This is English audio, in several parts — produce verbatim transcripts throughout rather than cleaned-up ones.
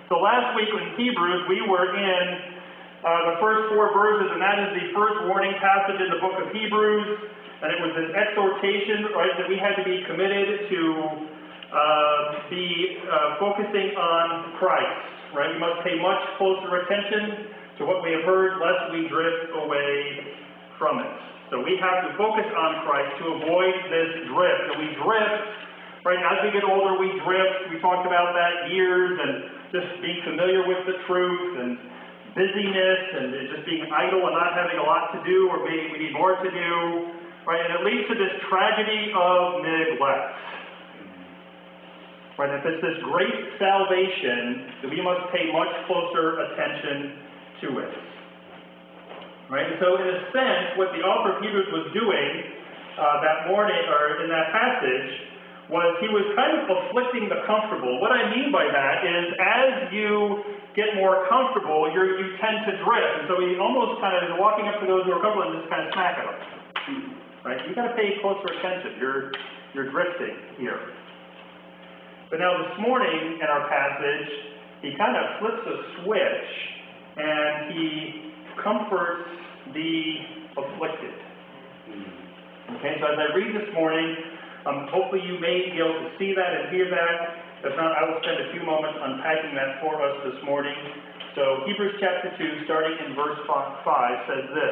So last week in Hebrews, we were in uh, the first four verses, and that is the first warning passage in the book of Hebrews. And it was an exhortation, right, that we had to be committed to uh, be uh, focusing on Christ, right? We must pay much closer attention to what we have heard, lest we drift away from it. So we have to focus on Christ to avoid this drift. And we drift, right, as we get older, we drift. We talked about that, years, and just being familiar with the truth, and busyness, and just being idle and not having a lot to do, or maybe we need more to do, right? And it leads to this tragedy of neglect. Right, if it's this great salvation, that we must pay much closer attention to it. Right, and so in a sense, what the author of Hebrews was doing uh, that morning, or in that passage, was he was kind of afflicting the comfortable. What I mean by that is, as you get more comfortable, you're, you tend to drift. And so he almost kind of is walking up to those who are comfortable and just kind of smack at them. Right? You've got to pay closer attention. You're, you're drifting here. But now this morning in our passage, he kind of flips a switch and he comforts the afflicted. Okay, so as I read this morning, um, hopefully you may be able to see that and hear that. If not, I will spend a few moments unpacking that for us this morning. So Hebrews chapter two, starting in verse five, says this: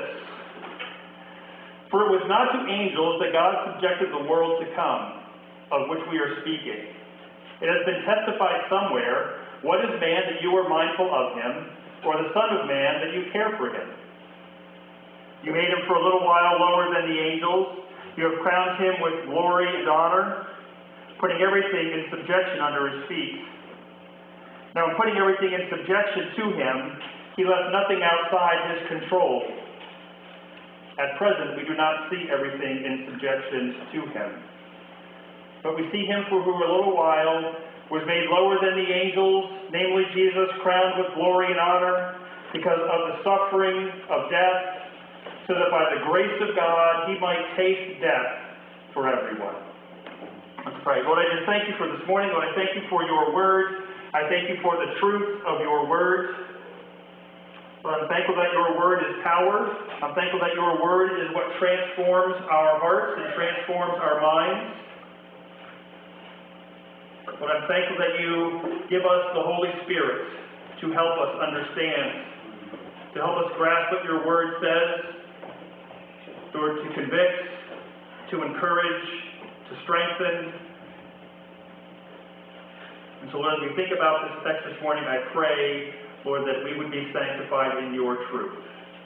"For it was not to angels that God subjected the world to come, of which we are speaking. It has been testified somewhere, what is man that you are mindful of him, or the Son of Man that you care for him? You made him for a little while lower than the angels. You have crowned him with glory and honor, putting everything in subjection under his feet. Now, in putting everything in subjection to him, he left nothing outside his control. At present, we do not see everything in subjection to him. But we see him for who a little while was made lower than the angels, namely Jesus, crowned with glory and honor because of the suffering of death, so that by the grace of God he might taste death for everyone." Let's pray. Lord, I just thank you for this morning. Lord, I thank you for your word. I thank you for the truth of your word. Lord, I'm thankful that your word is power. I'm thankful that your word is what transforms our hearts and transforms our minds. Lord, I'm thankful that you give us the Holy Spirit to help us understand, to help us grasp what your word says, Lord, to convict, to encourage, to strengthen. And so, Lord, as we think about this text this morning, I pray, Lord, that we would be sanctified in your truth.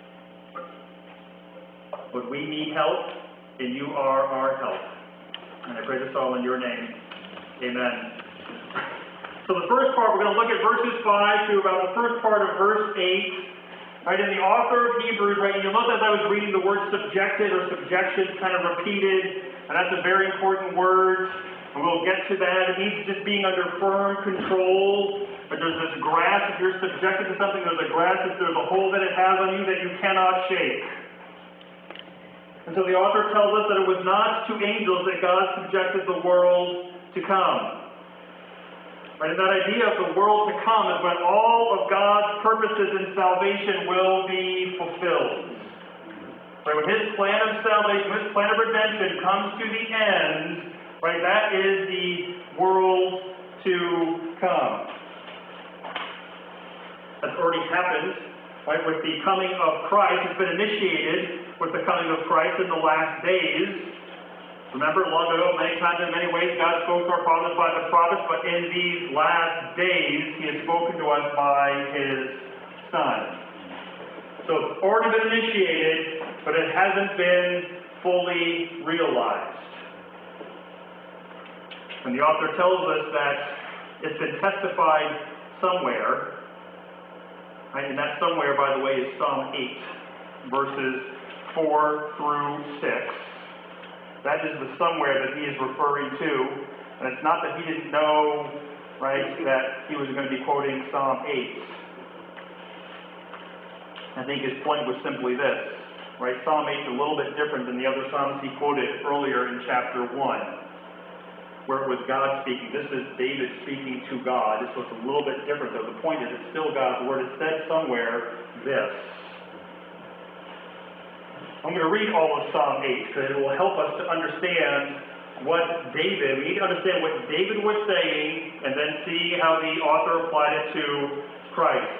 Lord, we need help, and you are our help. And I pray this all in your name. Amen. So the first part, we're going to look at verses five to about the first part of verse eight. Right, and the author of Hebrews, right, and you'll note as I was reading the word subjected or subjection kind of repeated, and that's a very important word, and we'll get to that. It means just being under firm control. But there's this grasp, if you're subjected to something, there's a grasp, if there's a hold that it has on you that you cannot shake. And so the author tells us that it was not to angels that God subjected the world to come. Right, and that idea of the world to come is when all of God's purposes in salvation will be fulfilled. Right, when his plan of salvation, his plan of redemption comes to the end, right, that is the world to come. That's already happened, right, with the coming of Christ. It's been initiated with the coming of Christ in the last days. Remember, long ago, many times in many ways, God spoke to our fathers by the prophets, but in these last days, he has spoken to us by his Son. So it's already been initiated, but it hasn't been fully realized. And the author tells us that it's been testified somewhere, right? And that somewhere, by the way, is Psalm eight, verses four through six. That is the somewhere that he is referring to. And it's not that he didn't know, right, that he was going to be quoting Psalm eight. I think his point was simply this, right? Psalm eight is a little bit different than the other Psalms he quoted earlier in chapter one. where it was God speaking. This is David speaking to God, so it's a little bit different, though. The point is, it's still God's word. It said somewhere this. I'm going to read all of Psalm eight, because it will help us to understand what David, we need to understand what David was saying, and then see how the author applied it to Christ.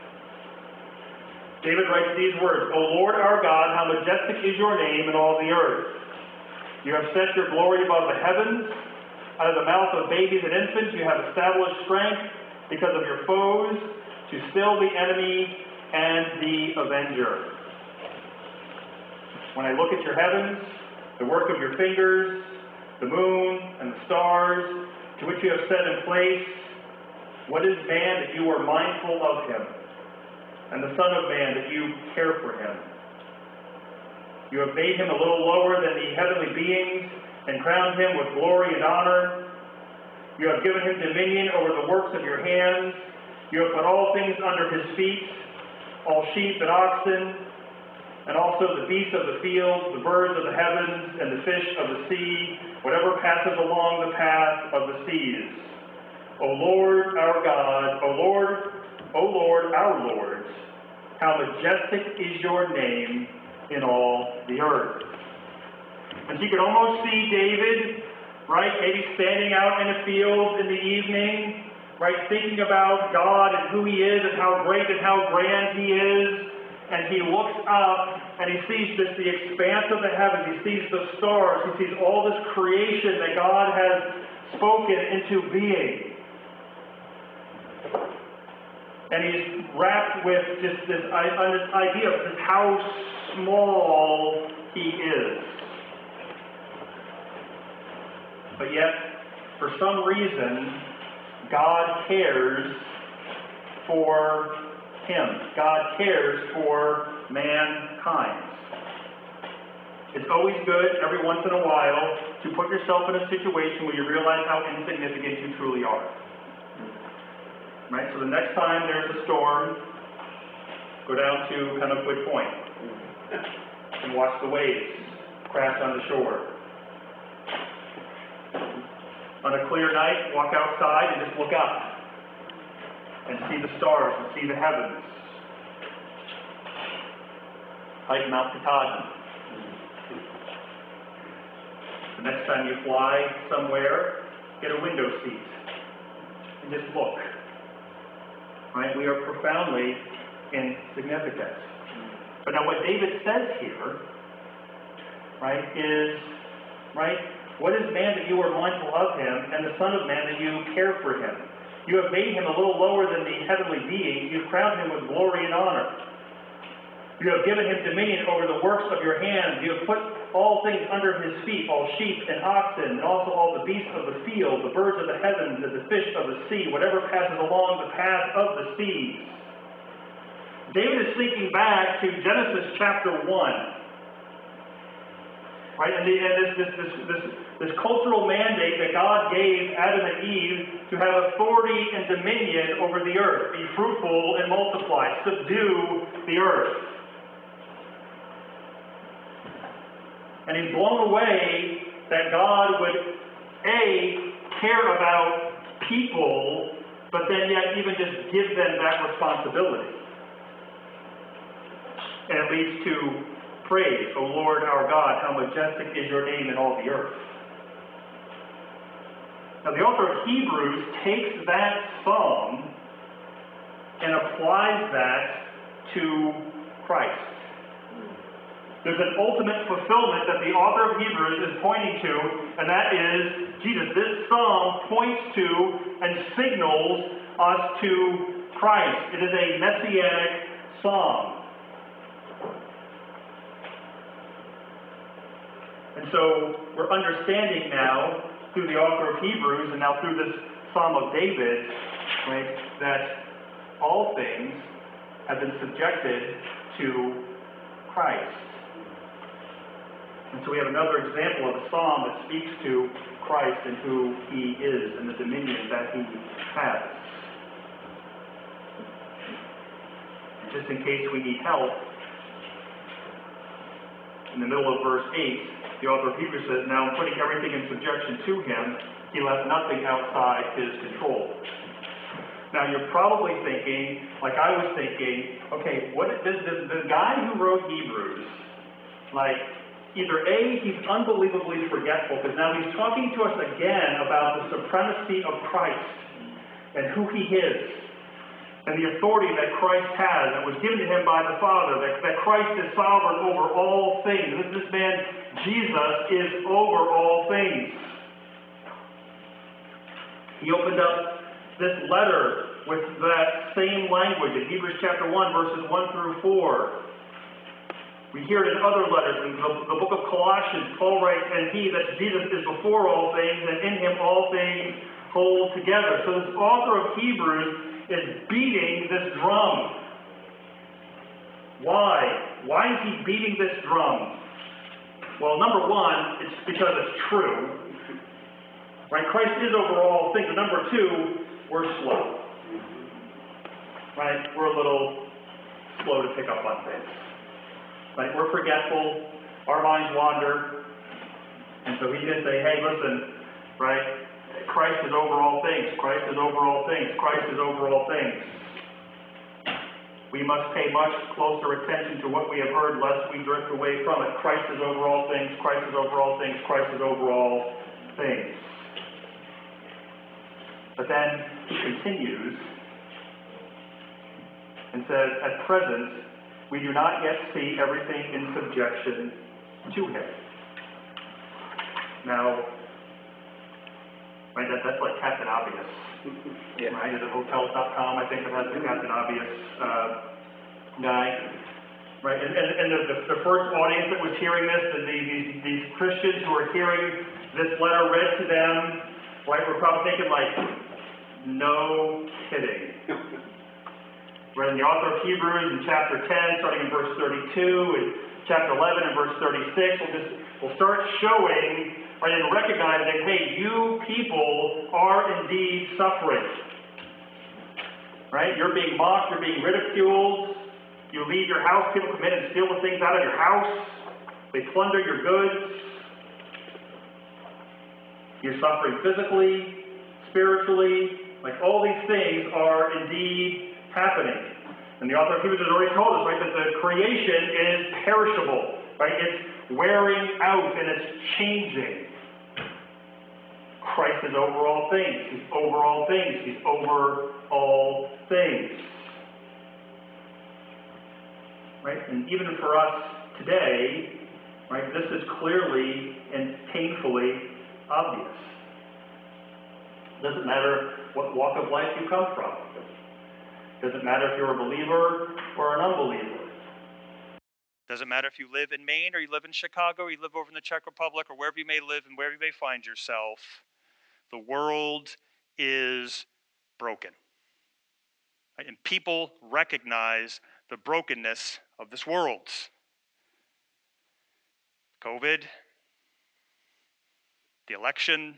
David writes these words, O Lord our God, how majestic is your name in all the earth. You have set your glory above the heavens. Out of the mouth of babies and infants you have established strength because of your foes, to still the enemy and the avenger. When I look at your heavens, the work of your fingers, the moon and the stars, to which you have set in place, what is man that you are mindful of him, and the Son of Man that you care for him? You have made him a little lower than the heavenly beings, and crowned him with glory and honor. You have given him dominion over the works of your hands. You have put all things under his feet, all sheep and oxen, and also the beasts of the field, the birds of the heavens, and the fish of the sea, whatever passes along the path of the seas. O Lord our God, O Lord, O Lord our Lord, how majestic is your name in all the earth. And you could almost see David, right, maybe standing out in a field in the evening, right, thinking about God and who he is and how great and how grand he is. And he looks up and he sees just the expanse of the heavens. He sees the stars. He sees all this creation that God has spoken into being. And he's wrapped with just this idea of just how small he is. But yet, for some reason, God cares for him. God cares for mankind. It's always good, every once in a while, to put yourself in a situation where you realize how insignificant you truly are. Right? So the next time there's a storm, go down to Pembroke Point and watch the waves crash on the shore. On a clear night, walk outside and just look up and see the stars and see the heavens. Hike Mount Katahdin. The next time you fly somewhere, get a window seat and just look. Right? We are profoundly insignificant. But now what David says here, right, is, right, what is man that you are mindful of him, and the Son of Man that you care for him? You have made him a little lower than the heavenly beings. You have crowned him with glory and honor. You have given him dominion over the works of your hands. You have put all things under his feet, all sheep and oxen, and also all the beasts of the field, the birds of the heavens, and the fish of the sea, whatever passes along the path of the seas. David is thinking back to Genesis chapter one. Right, and, the, and this, this, this, this, this cultural mandate that God gave Adam and Eve to have authority and dominion over the earth, be fruitful and multiply, subdue the earth. And he's blown away that God would, A, care about people, but then yet even just give them that responsibility. And it leads to praise, O Lord our God, how majestic is your name in all the earth. Now the author of Hebrews takes that psalm and applies that to Christ. There's an ultimate fulfillment that the author of Hebrews is pointing to, and that is Jesus. This psalm points to and signals us to Christ. It is a messianic psalm. And so we're understanding now, through the author of Hebrews, and now through this Psalm of David, right, that all things have been subjected to Christ. And so we have another example of a psalm that speaks to Christ and who he is and the dominion that he has. And just in case we need help, in the middle of verse eight, the author of Hebrews says, now I'm putting everything in subjection to him, He left nothing outside his control. Now you're probably thinking, like I was thinking, okay, what does the, the guy who wrote Hebrews, like, either A, he's unbelievably forgetful, because now he's talking to us again about the supremacy of Christ and who he is, and the authority that Christ has, that was given to him by the Father, that, that Christ is sovereign over all things. This, this man, Jesus, is over all things. He opened up this letter with that same language in Hebrews chapter one, verses one through four. We hear it in other letters. In the, the book of Colossians, Paul writes, and he, that Jesus is before all things, and in him all things hold together. So this author of Hebrews is beating this drum. Why? Why is he beating this drum? Well, number one, it's because it's true. Right? Christ is over all things. And number two, we're slow. Right? We're a little slow to pick up on things. Right? We're forgetful. Our minds wander. And so he's going to say, hey, listen, right? Christ is over all things. Christ is over all things. Christ is over all things. We must pay much closer attention to what we have heard, lest we drift away from it. Christ is over all things. Christ is over all things. Christ is over all things. But then he continues and says, at present, we do not yet see everything in subjection to him. Now, right, that, that's like Captain Obvious. Yeah. Right, is it Hotels dot com, I think, that has the Captain Obvious uh, guy. Right, and, and, and the, the, the first audience that was hearing this, the, these, these Christians who are hearing this letter read to them, right, were probably thinking like, no kidding. Right, and the author of Hebrews in chapter ten, starting in verse thirty-two, and chapter eleven and verse thirty-six, will just will start showing, right, and recognizing, hey, you people are indeed suffering. Right? You're being mocked, you're being ridiculed. You leave your house, people come in and steal the things out of your house. They plunder your goods. You're suffering physically, spiritually. Like, all these things are indeed happening. And the author of Hebrews has already told us, right, that the creation is perishable, right? It's wearing out and it's changing. Christ is over all things. He's over all things. He's over all things. Right? And even for us today, right, this is clearly and painfully obvious. It doesn't matter what walk of life you come from. It doesn't matter if you're a believer or an unbeliever. Doesn't matter if you live in Maine or you live in Chicago or you live over in the Czech Republic or wherever you may live and wherever you may find yourself. The world is broken. Right? And people recognize the brokenness of this world. COVID, the election,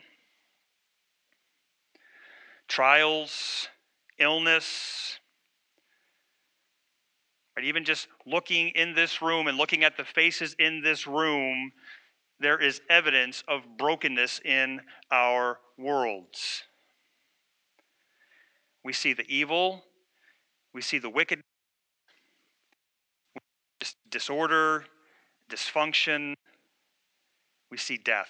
trials, illness, right? Even just looking in this room and looking at the faces in this room, there is evidence of brokenness in our worlds. We see the evil, we see the wicked, disorder, dysfunction, we see death.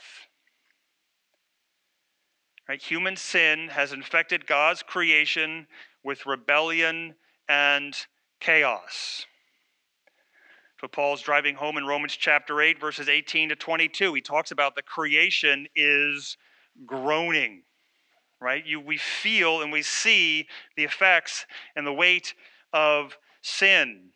Right? Human sin has infected God's creation with rebellion and chaos. So Paul's driving home in Romans chapter eight, verses eighteen to twenty-two. He talks about the creation is groaning. Right? You, we feel and we see the effects and the weight of sin.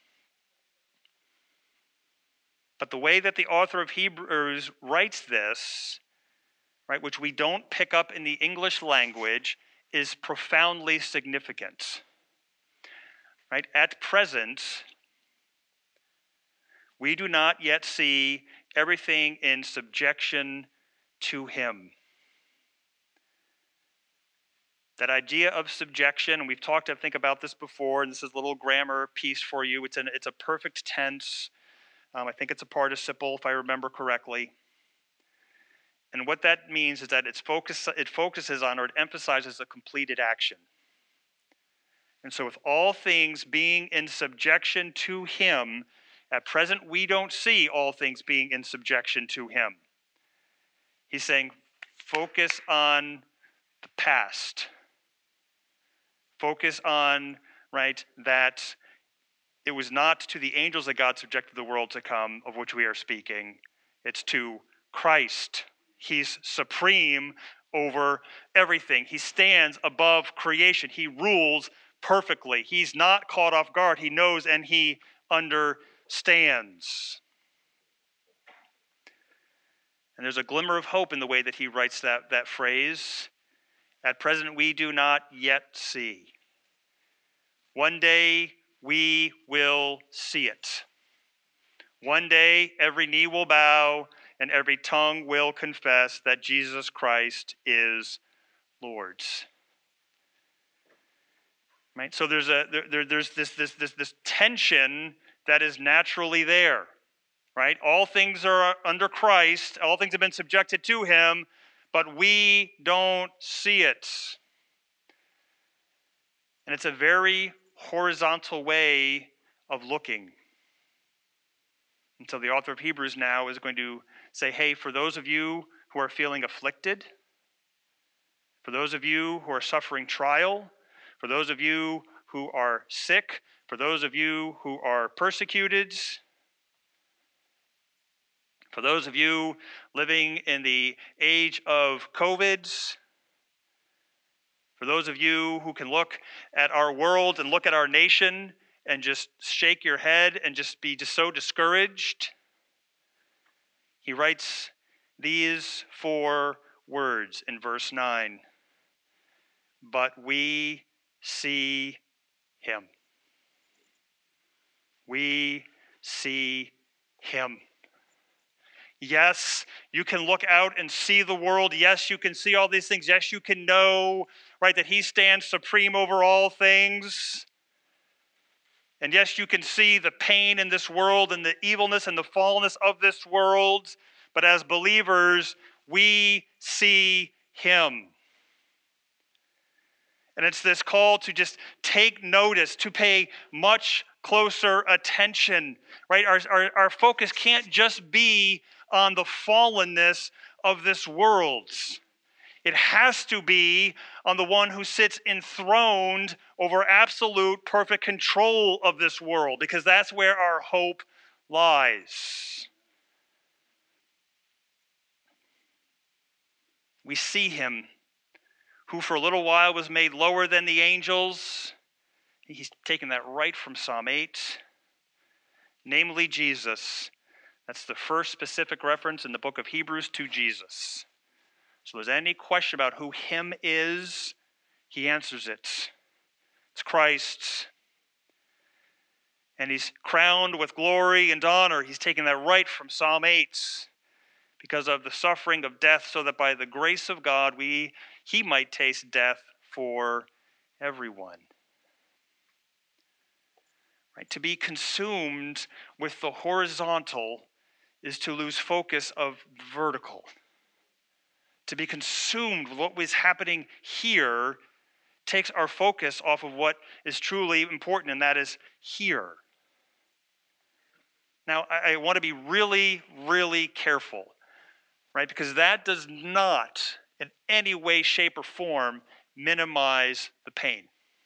But the way that the author of Hebrews writes this, right, which we don't pick up in the English language, is profoundly significant. Right? At present, we do not yet see everything in subjection to him. That idea of subjection, and we've talked, I think, about this before, and this is a little grammar piece for you. It's, an, it's a perfect tense. Um, I think it's a participle, if I remember correctly. And what that means is that it's focus, it focuses on or it emphasizes a completed action. And so with all things being in subjection to him, at present we don't see all things being in subjection to him. He's saying focus on the past. Focus on, right, that it was not to the angels that God subjected the world to come, of which we are speaking. It's to Christ. He's supreme over everything. He stands above creation. He rules perfectly. He's not caught off guard. He knows and he understands. And there's a glimmer of hope in the way that he writes that, that phrase. At present, we do not yet see. One day, we will see it. One day, every knee will bow and every tongue will confess that Jesus Christ is Lord. Right? So there's a there, there, there's this this this this tension that is naturally there. Right? All things are under Christ. All things have been subjected to him, but we don't see it. And it's a very horizontal way of looking. And so the author of Hebrews now is going to say, hey, for those of you who are feeling afflicted, for those of you who are suffering trial, for those of you who are sick, for those of you who are persecuted, for those of you living in the age of COVID, for those of you who can look at our world and look at our nation and just shake your head and just be just so discouraged, he writes these four words in verse nine. But we see him. We see him. Yes, you can look out and see the world. Yes, you can see all these things. Yes, you can know, right, that he stands supreme over all things. And yes, you can see the pain in this world and the evilness and the fallenness of this world. But as believers, we see him. And it's this call to just take notice, to pay much closer attention, right? Our, our, our focus can't just be on the fallenness of this world. It has to be on the one who sits enthroned over absolute perfect control of this world, because that's where our hope lies. We see him, who for a little while was made lower than the angels. He's taken that right from Psalm eight. Namely Jesus. That's the first specific reference in the book of Hebrews to Jesus. So if there's any question about who him is, he answers it. It's Christ. And he's crowned with glory and honor. He's taken that right from Psalm eight. Because of the suffering of death, so that by the grace of God, we he might taste death for everyone. Right? To be consumed with the horizontal is to lose focus of the vertical. To be consumed with what was happening here takes our focus off of what is truly important, and that is here. Now, I, I want to be really, really careful, right? Because that does not, in any way, shape, or form, minimize the pain.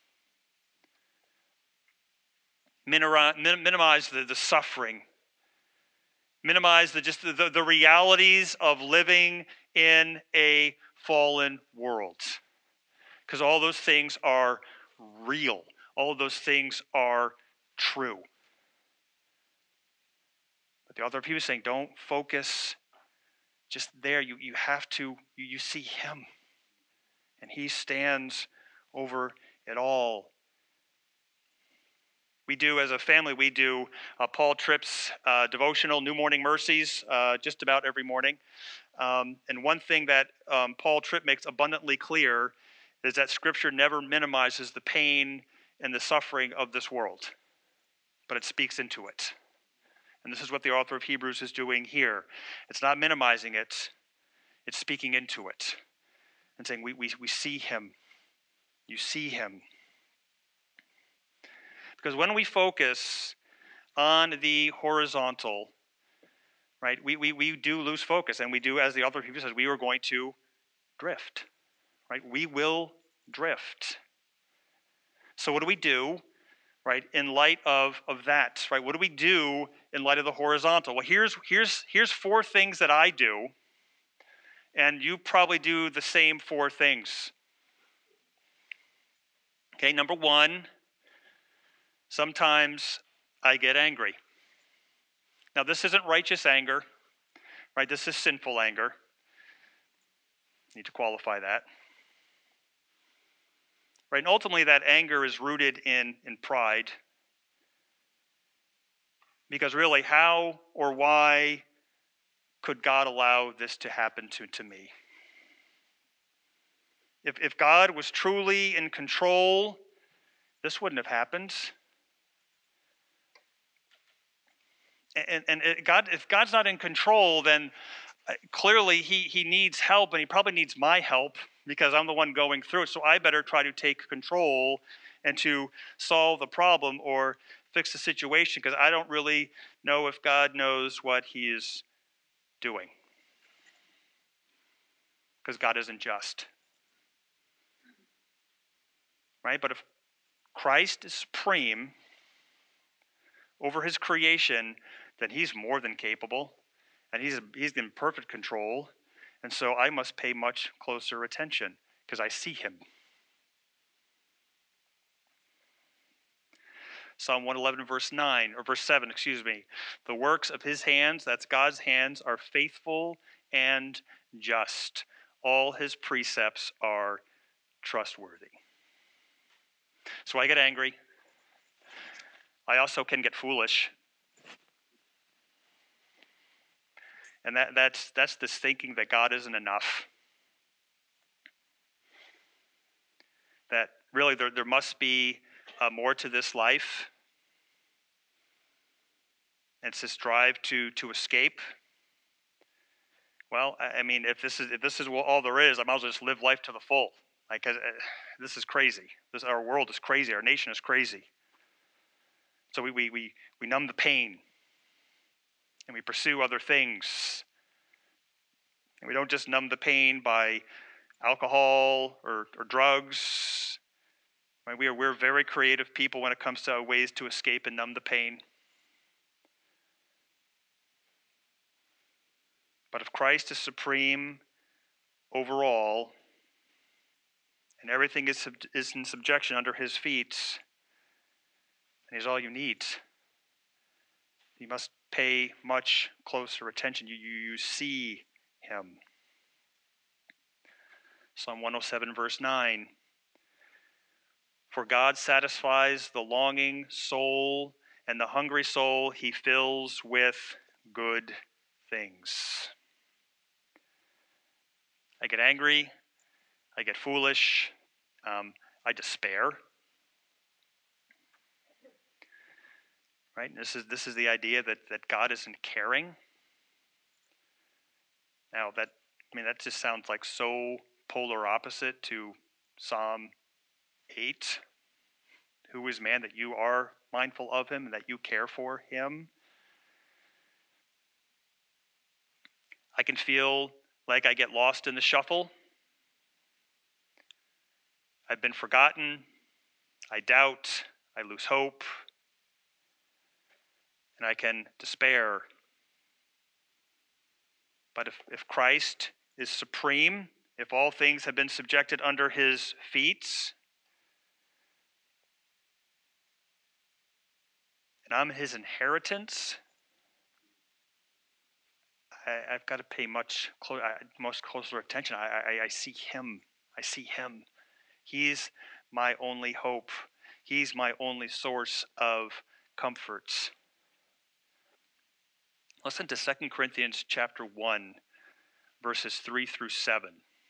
Minimize, minimize the, the suffering. Minimize the just the, the realities of living in a fallen world. Because all those things are real. All of those things are true. But the author of Hebrews is saying, don't focus just there. You, you have to, you, you see him. And he stands over it all. We do, as a family, we do uh, Paul Tripp's uh, devotional, New Morning Mercies, uh, just about every morning. Um, and one thing that um, Paul Tripp makes abundantly clear is that Scripture never minimizes the pain and the suffering of this world, but it speaks into it. And this is what the author of Hebrews is doing here. It's not minimizing it. It's speaking into it and saying, we, we, we see him. You see him. Because when we focus on the horizontal, right, we, we, we do lose focus, and we do, as the author of Hebrews says, we are going to drift, right? We will drift. So what do we do, right, in light of, of that, right? What do we do in light of the horizontal? Well, here's, here's, here's four things that I do, and you probably do the same four things. Okay, number one, sometimes I get angry. Now, this isn't righteous anger, right? This is sinful anger. Need to qualify that. Right, and ultimately that anger is rooted in, in pride. Because really, how or why could God allow this to happen to, to me? If, if God was truly in control, this wouldn't have happened. And, and it, God, if God's not in control, then clearly he, he needs help, and he probably needs my help because I'm the one going through it. So I better try to take control and to solve the problem or fix the situation, because I don't really know if God knows what he is doing. Because God isn't just. Right? But if Christ is supreme over his creation, then he's more than capable, and he's he's in perfect control, and so I must pay much closer attention because I see him. Psalm one eleven verse nine, or verse seven, excuse me. The works of his hands, that's God's hands, are faithful and just. All his precepts are trustworthy. So I get angry. I also can get foolish. And that, that's, that's this thinking that God isn't enough. That really there, there must be uh, more to this life. And it's this drive to, to escape. Well, I, I mean, if this is if this is all there is, I might as well just live life to the full. Like, uh, this is crazy. This, our world is crazy. Our nation is crazy. So we, we, we, we numb the pain. And we pursue other things. And we don't just numb the pain by alcohol or, or drugs. Right? We are, we're very creative people when it comes to ways to escape and numb the pain. But if Christ is supreme overall, and everything is, sub, is in subjection under his feet, and he's all you need, you must pay much closer attention. You, you, you see him. Psalm one oh seven verse nine. For God satisfies the longing soul, and the hungry soul he fills with good things. I get angry. I get foolish. Um, I despair. Right? And this is this is the idea that, that God isn't caring. Now that I mean that just sounds like so polar opposite to Psalm eight. Who is man that you are mindful of him and that you care for him? I can feel like I get lost in the shuffle. I've been forgotten. I doubt. I lose hope. And I can despair. But if, if Christ is supreme, if all things have been subjected under his feet, and I'm his inheritance, I, I've got to pay much clo- most closer attention. I, I, I see him. I see him. He's my only hope. He's my only source of comforts. Listen to Second Corinthians chapter one, verses three through seven.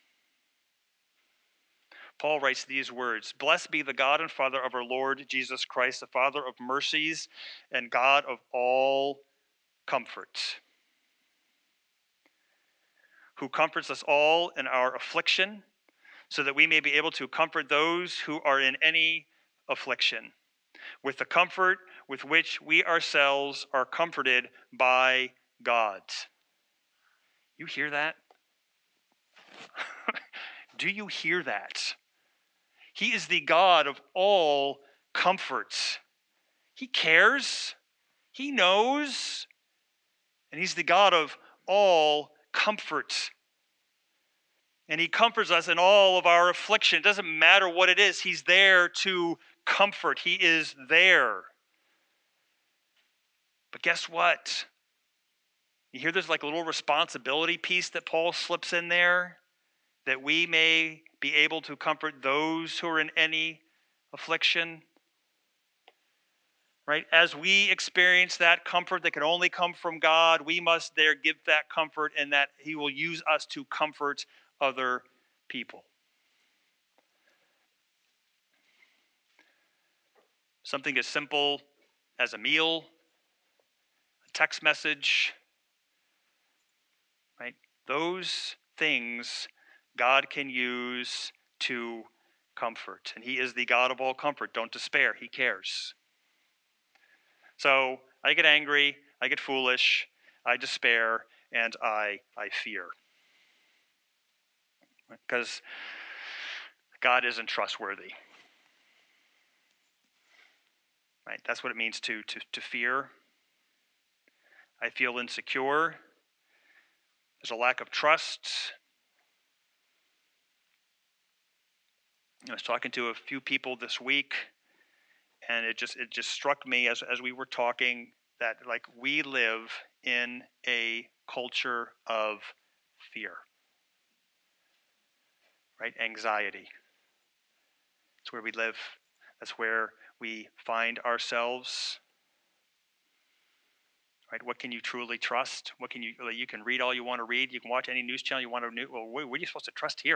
Paul writes these words, "Blessed be the God and Father of our Lord Jesus Christ, the Father of mercies and God of all comfort, who comforts us all in our affliction, so that we may be able to comfort those who are in any affliction, with the comfort with which we ourselves are comforted by God. You hear that? Do you hear that? He is the God of all comforts. He cares. He knows. And he's the God of all comfort. And he comforts us in all of our affliction. It doesn't matter what it is. He's there to comfort. He is there. But guess what? You hear there's like a little responsibility piece that Paul slips in there, that we may be able to comfort those who are in any affliction. Right? As we experience that comfort that can only come from God, we must there give that comfort, and that he will use us to comfort other people. Something as simple as a meal, a text message, right? Those things God can use to comfort. And he is the God of all comfort. Don't despair. He cares. So I get angry, I get foolish, I despair, and I, I fear. Because God isn't trustworthy. Right? That's what it means to, to, to fear. I feel insecure. There's a lack of trust. I was talking to a few people this week, and it just it just struck me as, as we were talking that like we live in a culture of fear. Right? Anxiety. It's where we live. That's where we find ourselves. Right? What can you truly trust? What can you you can read all you want to read. You can watch any news channel you want to. Well, what are you supposed to trust here?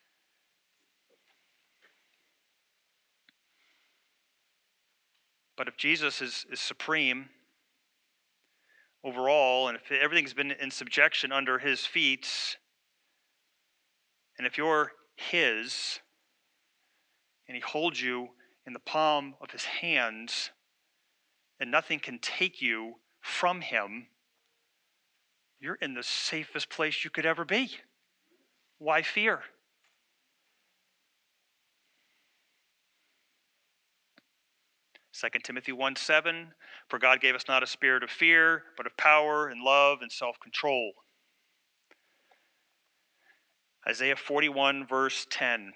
But if Jesus is, is supreme overall, and if everything's been in subjection under his feet, and if you're his, and he holds you in the palm of his hands, and nothing can take you from him, you're in the safest place you could ever be. Why fear? Second Timothy one seven, for God gave us not a spirit of fear, but of power and love and self-control. Isaiah forty-one verse ten,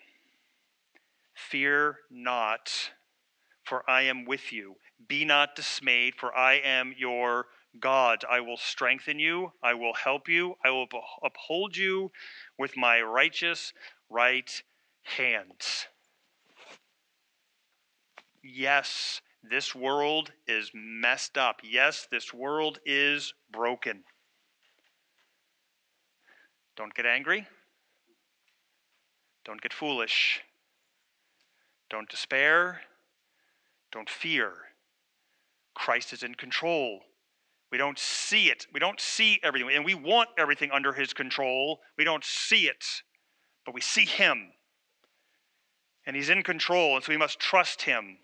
fear not, for I am with you. Be not dismayed, for I am your God. I will strengthen you. I will help you. I will uphold you with my righteous right hand. Yes, this world is messed up. Yes, this world is broken. Don't get angry. Don't get foolish. Don't despair. Don't fear. Christ is in control. We don't see it. We don't see everything. And we want everything under his control. We don't see it. But we see him. And he's in control. And so we must trust him.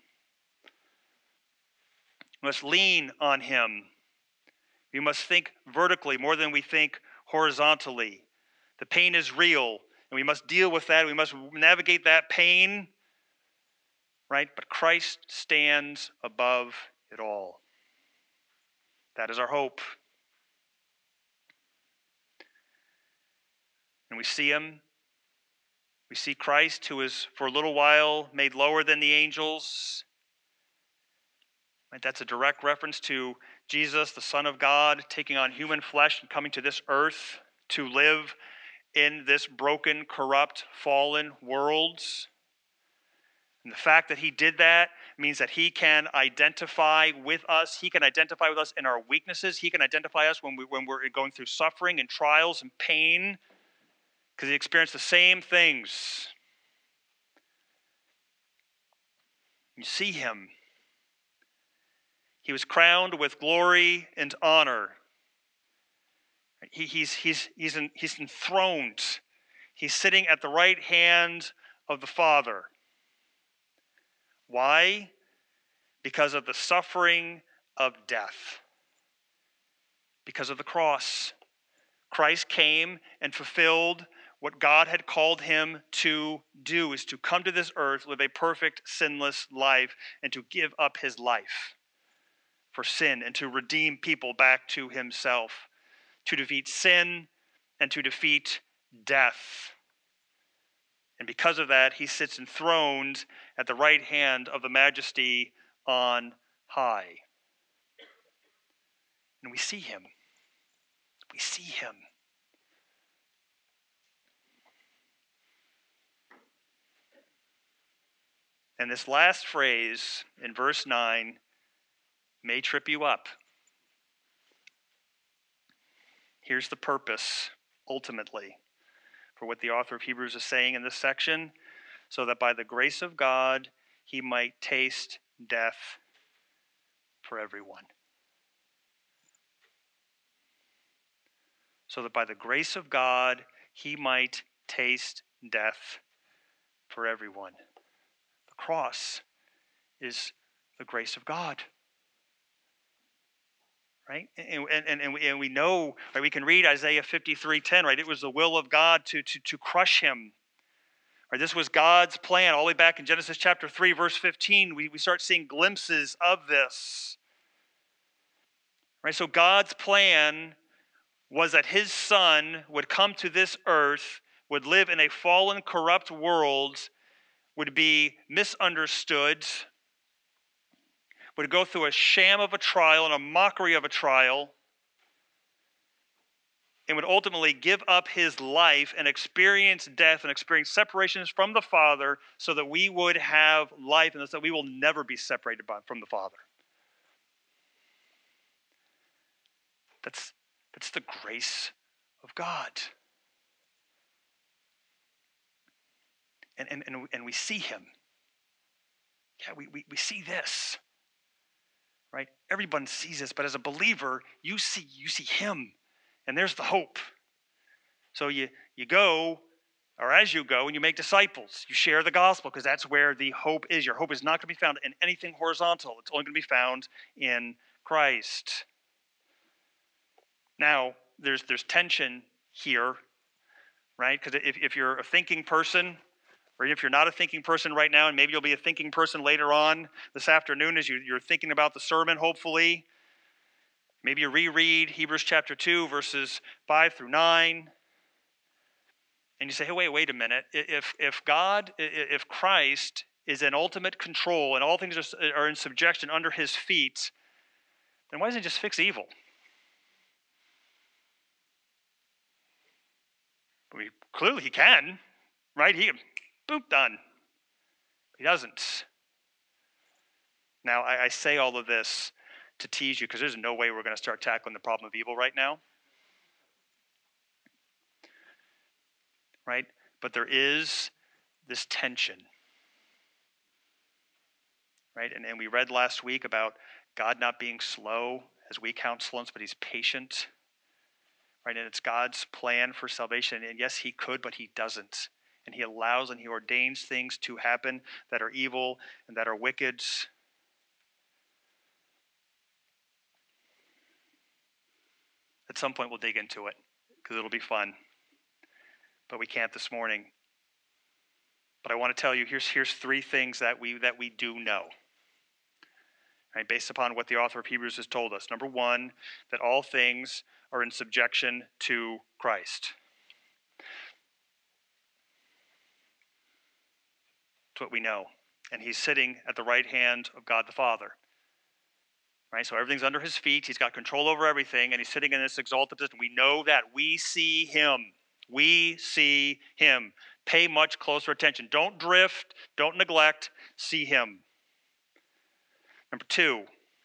We must lean on him. We must think vertically more than we think horizontally. The pain is real. And we must deal with that. We must navigate that pain. Right? But Christ stands above it all. That is our hope. And we see him. We see Christ, who is for a little while made lower than the angels. Right? That's a direct reference to Jesus, the Son of God, taking on human flesh and coming to this earth to live in this broken, corrupt, fallen world. And the fact that he did that means that he can identify with us. He can identify with us in our weaknesses. He can identify us when, we, when we're going through suffering and trials and pain, because he experienced the same things. You see him. He was crowned with glory and honor. He, he's, he's, he's, in, he's enthroned. He's sitting at the right hand of the Father. Why? Because of the suffering of death. Because of the cross. Christ came and fulfilled what God had called him to do, is to come to this earth, live a perfect, sinless life, and to give up his life for sin, and to redeem people back to himself, to defeat sin and to defeat death. And because of that, he sits enthroned at the right hand of the Majesty on high. And we see him. We see him. And this last phrase in verse nine may trip you up. Here's the purpose, ultimately, for what the author of Hebrews is saying in this section, so that by the grace of God, he might taste death for everyone. So that by the grace of God, he might taste death for everyone. The cross is the grace of God. Right? And, and, and, we, and we know, right, we can read Isaiah fifty-three ten, right? It was the will of God to, to, to crush him. Right? This was God's plan. All the way back in Genesis chapter three, verse fifteen, we, we start seeing glimpses of this. Right? So God's plan was that his son would come to this earth, would live in a fallen, corrupt world, would be misunderstood, would go through a sham of a trial and a mockery of a trial, and would ultimately give up his life and experience death and experience separations from the Father so that we would have life and that we will never be separated from the Father. That's, that's the grace of God. And, and, and, and we see him. Yeah, we, we, we see this. Right? Everyone sees this, but as a believer, you see you see him, and there's the hope. So you you go, or as you go, and you make disciples. You share the gospel, because that's where the hope is. Your hope is not going to be found in anything horizontal. It's only going to be found in Christ. Now, there's there's tension here, right? Because if, if you're a thinking person, or if you're not a thinking person right now, and maybe you'll be a thinking person later on this afternoon as you, you're thinking about the sermon, hopefully. Maybe you reread Hebrews chapter two, verses five through nine. And you say, hey, wait, wait a minute. If, if God, if Christ is in ultimate control and all things are, are in subjection under his feet, then why doesn't he just fix evil? I mean, clearly he can, right? He boop, done. He doesn't. Now, I, I say all of this to tease you because there's no way we're going to start tackling the problem of evil right now. Right? But there is this tension. Right? And, and we read last week about God not being slow as we count slowness, but he's patient. Right? And it's God's plan for salvation. And yes, he could, but he doesn't. And he allows and he ordains things to happen that are evil and that are wicked. At some point we'll dig into it because it'll be fun. But we can't this morning. But I want to tell you, here's, here's three things that we that we do know. Right, based upon what the author of Hebrews has told us. Number one, that all things are in subjection to Christ. That's what we know. And he's sitting at the right hand of God the Father. Right? So everything's under his feet. He's got control over everything, and he's sitting in this exalted position. We know that. We see him. We see him. Pay much closer attention. Don't drift. Don't neglect. See him. Number two,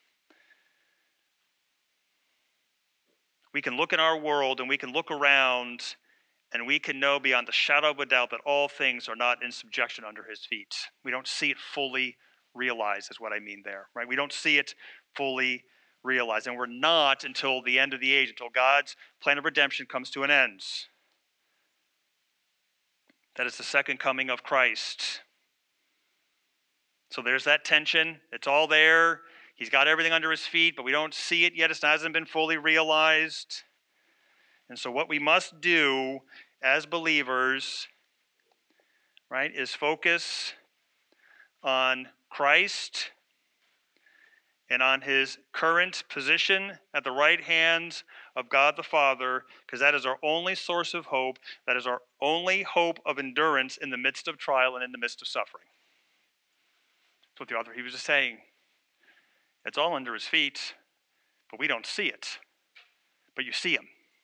we can look in our world and we can look around and we can know beyond the shadow of a doubt that all things are not in subjection under his feet. We don't see it fully realized is what I mean there, right? We don't see it fully realized. And we're not until the end of the age, until God's plan of redemption comes to an end. That is the second coming of Christ. So there's that tension. It's all there. He's got everything under his feet, but we don't see it yet. It hasn't been fully realized. And so what we must do as believers, right, is focus on Christ and on his current position at the right hand of God the Father, because that is our only source of hope. That is our only hope of endurance in the midst of trial and in the midst of suffering. That's what the author of Hebrews is saying. It's all under his feet, but we don't see it. But you see him.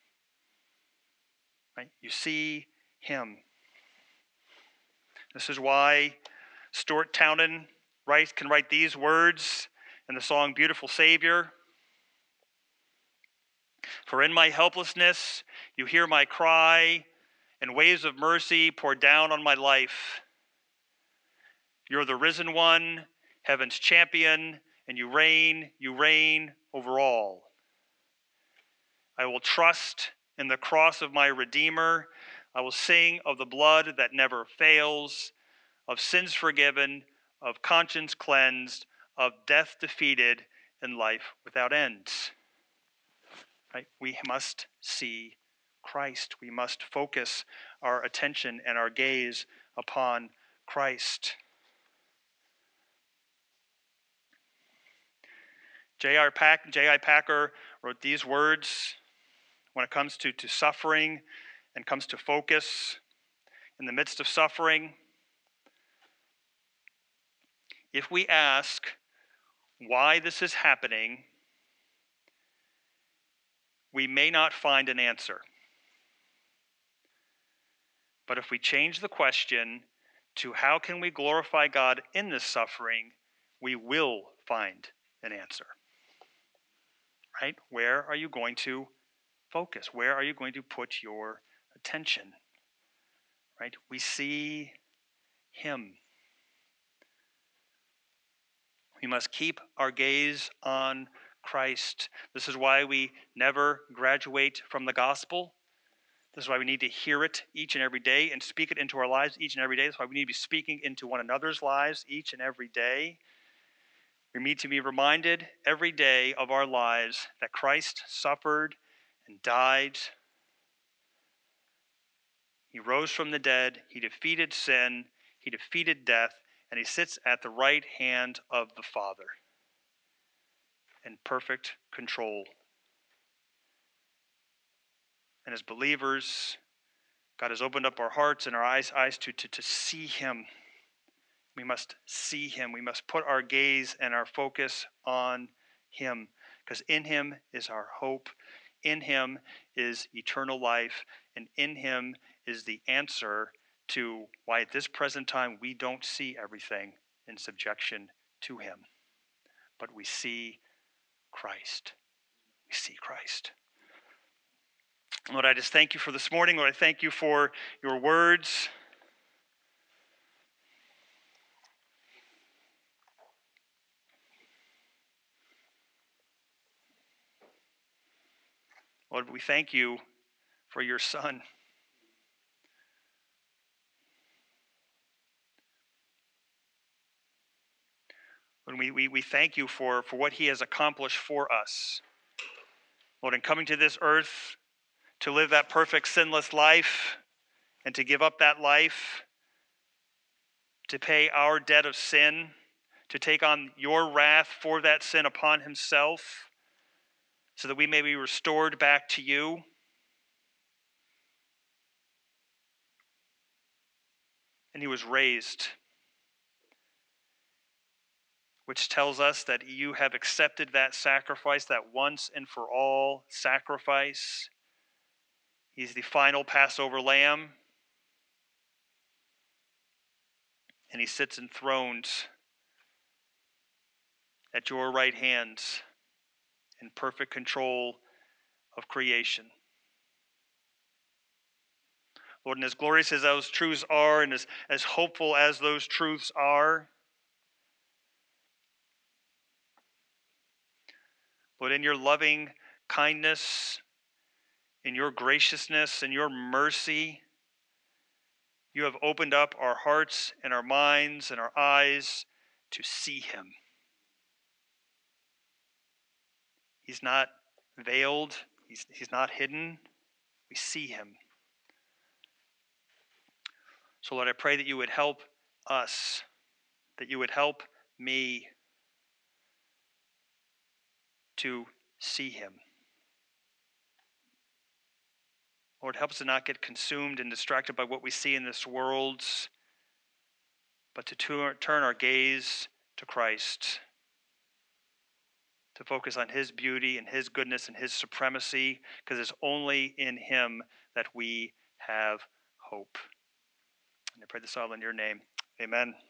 Right? You see him. This is why Stuart Townend write, can write these words in the song Beautiful Savior. For in my helplessness, you hear my cry, and waves of mercy pour down on my life. You're the risen one, heaven's champion, and you reign, you reign over all. I will trust in the cross of my Redeemer. I will sing of the blood that never fails, of sins forgiven, of conscience cleansed, of death defeated, and life without end. Right? We must see Christ. We must focus our attention and our gaze upon Christ. J R Pack, J I Packer wrote these words when it comes to, to suffering and comes to focus in the midst of suffering. If we ask why this is happening, we may not find an answer. But if we change the question to how can we glorify God in this suffering, we will find an answer. Right? Where are you going to focus? Where are you going to put your attention? Right? We see him. We must keep our gaze on Christ. This is why we never graduate from the gospel. This is why we need to hear it each and every day and speak it into our lives each and every day. That's why we need to be speaking into one another's lives each and every day. We need to be reminded every day of our lives that Christ suffered and died. He rose from the dead. He defeated sin. He defeated death. And he sits at the right hand of the Father in perfect control. And as believers, God has opened up our hearts and our eyes, eyes to, to, to see him. We must see him. We must put our gaze and our focus on him, because in him is our hope. In him is eternal life. And in him is the answer to why at this present time we don't see everything in subjection to him. But we see Christ. We see Christ. Lord, I just thank you for this morning. Lord, I thank you for your words. Lord, we thank you for your Son. Lord, we, we, we thank you for, for what he has accomplished for us. Lord, in coming to this earth to live that perfect sinless life and to give up that life, to pay our debt of sin, to take on your wrath for that sin upon himself, so that we may be restored back to you. And he was raised, which tells us that you have accepted that sacrifice, that once and for all sacrifice. He's the final Passover lamb. And he sits enthroned at your right hand in perfect control of creation. Lord, and as glorious as those truths are, and as, as hopeful as those truths are, Lord, in your loving kindness, in your graciousness, and your mercy, you have opened up our hearts and our minds and our eyes to see him. He's not veiled. He's, he's not hidden. We see him. So, Lord, I pray that you would help us, that you would help me to see him. Lord, help us to not get consumed and distracted by what we see in this world, but to turn our gaze to Christ, to focus on his beauty and his goodness and his supremacy, because it's only in him that we have hope. And I pray this all in your name. Amen.